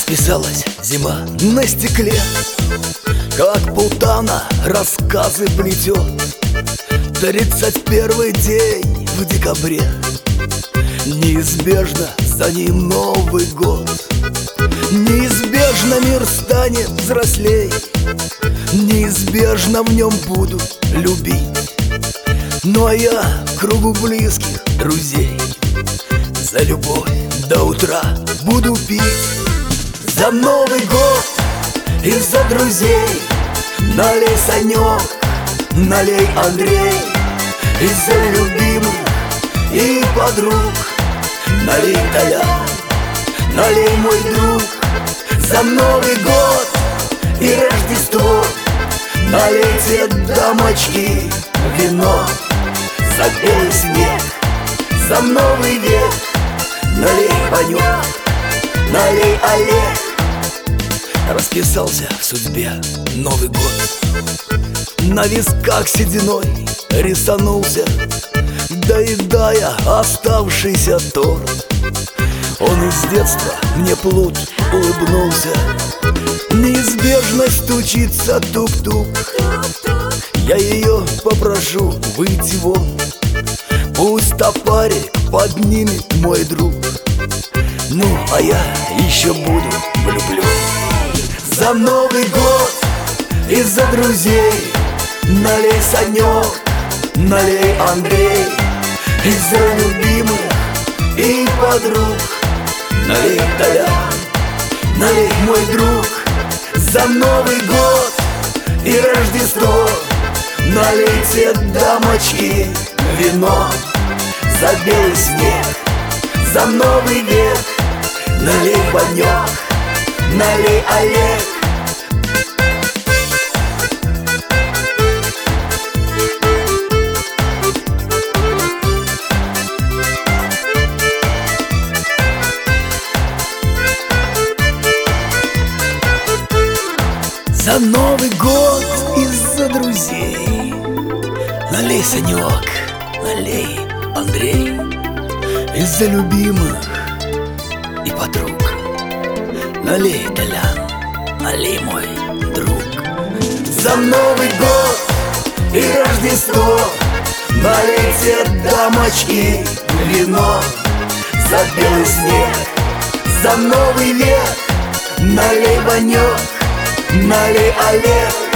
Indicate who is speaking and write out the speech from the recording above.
Speaker 1: Расписалась зима на стекле, как Полтана рассказы плетет. 31-й день в декабре, неизбежно за ним Новый год. Неизбежно мир станет взрослей, неизбежно в нем буду любить. Ну а я кругу близких друзей за любовь до утра буду пить. За Новый год и за друзей налей, Санек, налей, Андрей. И за любимых и подруг налей, Толян, налей, мой друг. За Новый год и Рождество налейте, дамочки, вино. За белый снег, за Новый век налей, Ванек, налей, Олег. Расписался в судьбе Новый год, на висках сединой рисанулся, доедая оставшийся торт. Он из детства мне плут улыбнулся. Неизбежно стучится тук-тук, я ее попрошу выйти вон. Пусть топарик поднимет мой друг, ну а я еще буду влюблен. За Новый год и за друзей налей, Санек, налей, Андрей. И за любимых и подруг налей, Толян, налей, мой друг. За Новый год и Рождество налейте, дамочки, вино. За белый снег, за Новый век налей, Ванек, налей, Олег. За Новый год и за друзей налей, Санек, налей, Андрей. И за любимых и подруг налей, Толян, налей, мой друг. За Новый год и Рождество налейте, дамочки, вино. За белый снег, за Новый век налей, Ванек, налей, Олег.